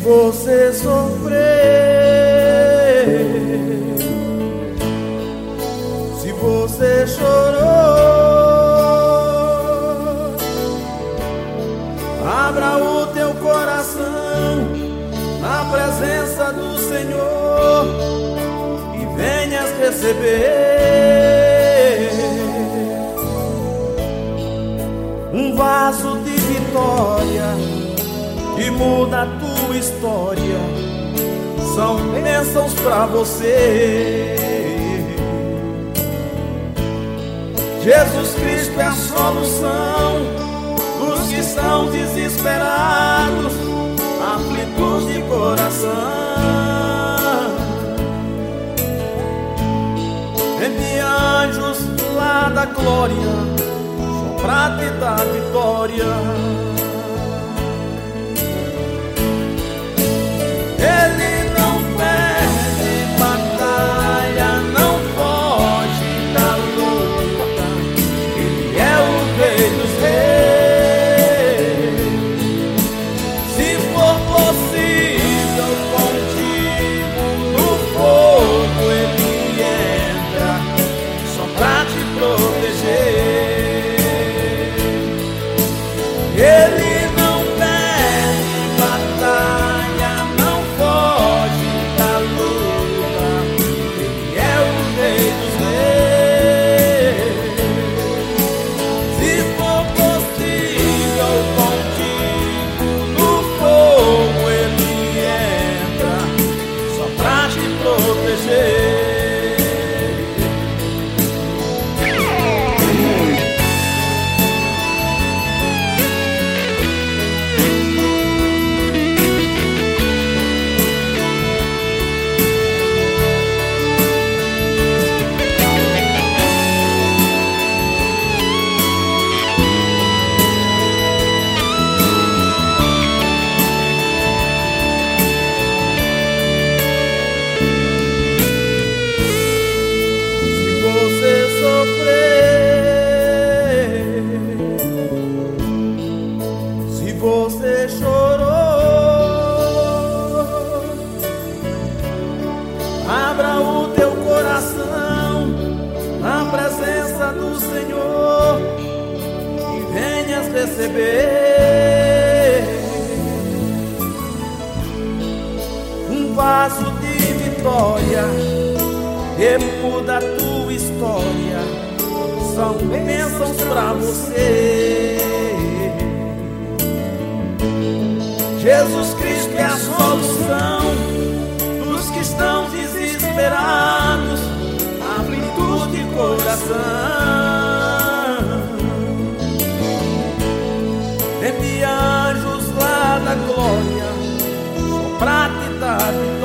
você sofrer, se você chorou, abra o teu coração na presença do Senhor e venhas receber um vaso de vitória que muda a tua história. São bênçãos pra você. Jesus Cristo é a solução dos que estão desesperados, aflitos de coração. Envie anjos lá da glória pra te dar vitória. Ele não perde batalha, não foge da luta. Ele é o Rei dos Reis. Se for possível contigo no fogo ele entra, só pra te proteger. Ele não perde batalha, não foge da luta. Ele é o Rei dos Reis. Se for possível contigo no fogo ele entra, só pra te proteger. Você chorou, abra o teu coração na presença do Senhor e venhas receber um vaso de vitória que muda a tua história. São bênçãos pra você. Jesus Cristo é a solução dos que estão desesperados, aflitos de coração. Envie anjos lá da glória só pra te dar vitória.